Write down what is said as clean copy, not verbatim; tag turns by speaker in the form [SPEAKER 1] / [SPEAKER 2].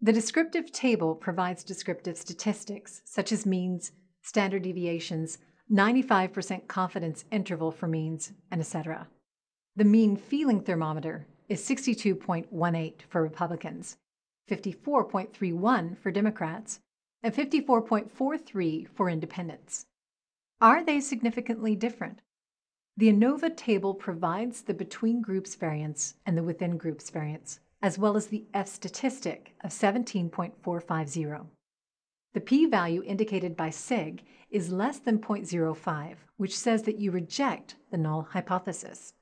[SPEAKER 1] The descriptive table provides descriptive statistics, such as means, standard deviations, 95% confidence interval for means, and etc. The mean feeling thermometer is 62.18 for Republicans, 54.31 for Democrats, and 54.43 for independents. Are they significantly different? The ANOVA table provides the between groups variance and the within groups variance, as well as the F statistic of 17.450. The p-value indicated by sig is less than 0.05, which says that you reject the null hypothesis.